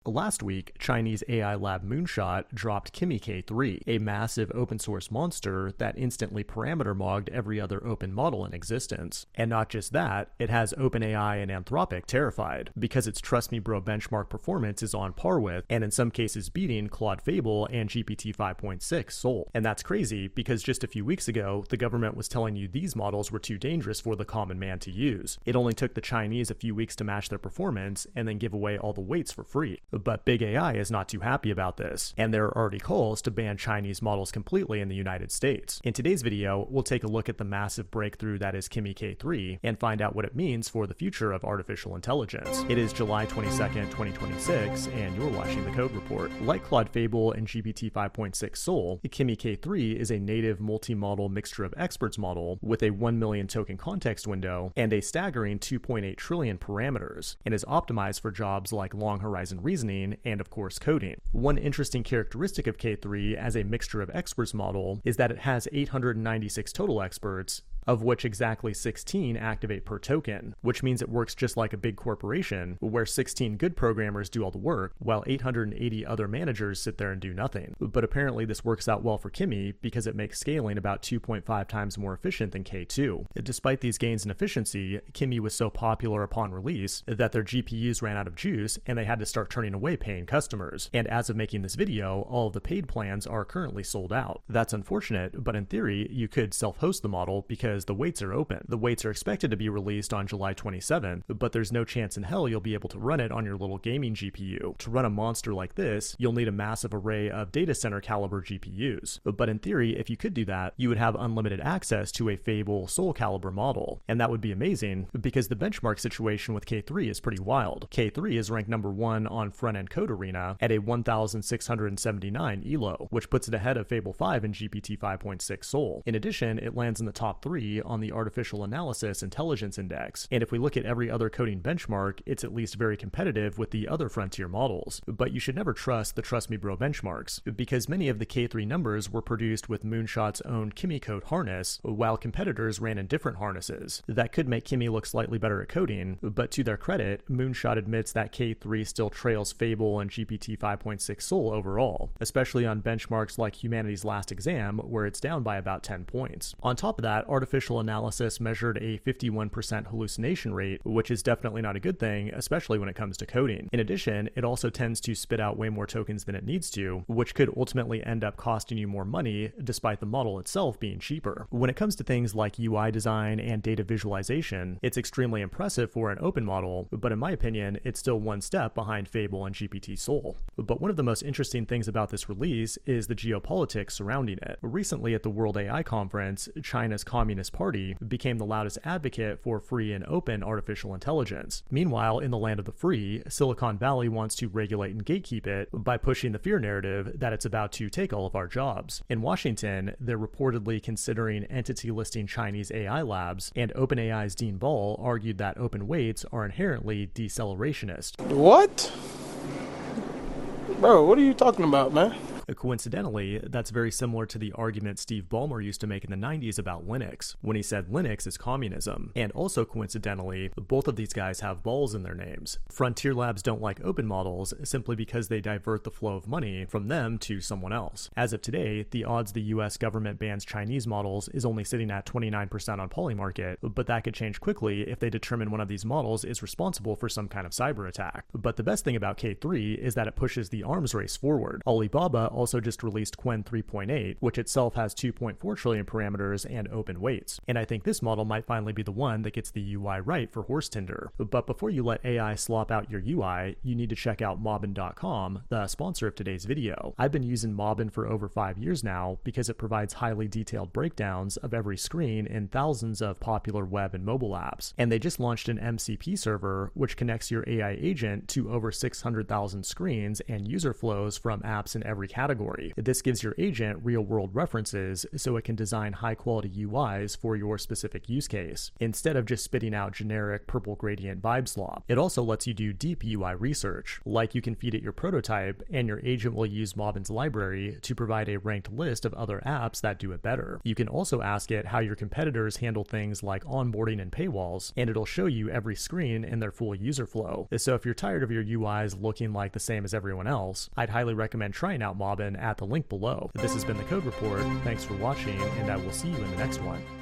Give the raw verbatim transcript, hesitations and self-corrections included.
Last week, Chinese A I lab Moonshot dropped Kimi K three, a massive open-source monster that instantly parameter-mogged every other open model in existence. And not just that, it has OpenAI and Anthropic terrified, because its Trust Me Bro benchmark performance is on par with, and in some cases beating, Claude Fable and G P T five point six Sol. And that's crazy, because just a few weeks ago, the government was telling you these models were too dangerous for the common man to use. It only took the Chinese a few weeks to match their performance, and then give away all the weights for free. But big A I is not too happy about this, and there are already calls to ban Chinese models completely in the United States. In today's video, we'll take a look at the massive breakthrough that is Kimi K three and find out what it means for the future of artificial intelligence. It is July twenty-second, twenty twenty-six, and you're watching The Code Report. Like Claude Fable and G P T five point six Sol, Kimi K three is a native multi-model mixture of experts model with a one million token context window and a staggering two point eight trillion parameters, and is optimized for jobs like long horizon reasoning and of course coding. One interesting characteristic of K three as a mixture of experts model is that it has eight hundred ninety-six total experts, of which exactly sixteen activate per token, which means it works just like a big corporation, where sixteen good programmers do all the work, while eight hundred eighty other managers sit there and do nothing. But apparently this works out well for Kimi, because it makes scaling about two point five times more efficient than K two. Despite these gains in efficiency, Kimi was so popular upon release that their G P Us ran out of juice, and they had to start turning away paying customers. And as of making this video, all of the paid plans are currently sold out. That's unfortunate, but in theory, you could self-host the model because the weights are open. The weights are expected to be released on July twenty-seventh, but there's no chance in hell you'll be able to run it on your little gaming G P U. To run a monster like this, you'll need a massive array of data center caliber G P Us. But in theory, if you could do that, you would have unlimited access to a Fable Sol caliber model, and that would be amazing because the benchmark situation with K three is pretty wild. K three is ranked number one on front-end code arena at a one thousand six hundred seventy-nine E L O, which puts it ahead of Fable five and G P T five point six Sol. In addition, it lands in the top three on the Artificial Analysis Intelligence Index, and if we look at every other coding benchmark, it's at least very competitive with the other frontier models. But you should never trust the Trust Me Bro benchmarks, because many of the K three numbers were produced with Moonshot's own Kimi code harness, while competitors ran in different harnesses. That could make Kimi look slightly better at coding, but to their credit, Moonshot admits that K three still trails Fable and G P T five point six Sol overall, especially on benchmarks like Humanity's Last Exam, where it's down by about ten points. On top of that, Artificial Analysis measured a fifty-one percent hallucination rate, which is definitely not a good thing, especially when it comes to coding. In addition, it also tends to spit out way more tokens than it needs to, which could ultimately end up costing you more money, despite the model itself being cheaper. When it comes to things like U I design and data visualization, it's extremely impressive for an open model, but in my opinion, it's still one step behind Fable and G P T Sol. But one of the most interesting things about this release is the geopolitics surrounding it. Recently at the World A I Conference, China's Communist Party became the loudest advocate for free and open artificial intelligence. Meanwhile, in the land of the free, Silicon Valley wants to regulate and gatekeep it by pushing the fear narrative that it's about to take all of our jobs. In Washington, they're reportedly considering entity listing Chinese A I labs, and OpenAI's Dean Ball argued that open weights are inherently decelerationist. What? Bro, what are you talking about, man? Coincidentally, that's very similar to the argument Steve Ballmer used to make in the nineties about Linux, when he said Linux is communism. And also coincidentally, both of these guys have balls in their names. Frontier Labs don't like open models simply because they divert the flow of money from them to someone else. As of today, the odds the U S government bans Chinese models is only sitting at twenty-nine percent on Polymarket, but that could change quickly if they determine one of these models is responsible for some kind of cyber attack. But the best thing about K three is that it pushes the arms race forward. Alibaba also just released Qwen three point eight, which itself has two point four trillion parameters and open weights. And I think this model might finally be the one that gets the U I right for horse tinder. But before you let A I slop out your U I, you need to check out Mobbin dot com, the sponsor of today's video. I've been using Mobbin for over five years now because it provides highly detailed breakdowns of every screen in thousands of popular web and mobile apps. And they just launched an M C P server, which connects your A I agent to over six hundred thousand screens and user flows from apps in every category category. This gives your agent real-world references so it can design high-quality U Is for your specific use case, instead of just spitting out generic purple gradient vibe slop. It also lets you do deep U I research, like you can feed it your prototype and your agent will use Mobbin's library to provide a ranked list of other apps that do it better. You can also ask it how your competitors handle things like onboarding and paywalls, and it'll show you every screen in their full user flow. So if you're tired of your U Is looking like the same as everyone else, I'd highly recommend trying out Mobbin at the link below. This has been the Code Report. Thanks for watching, and I will see you in the next one.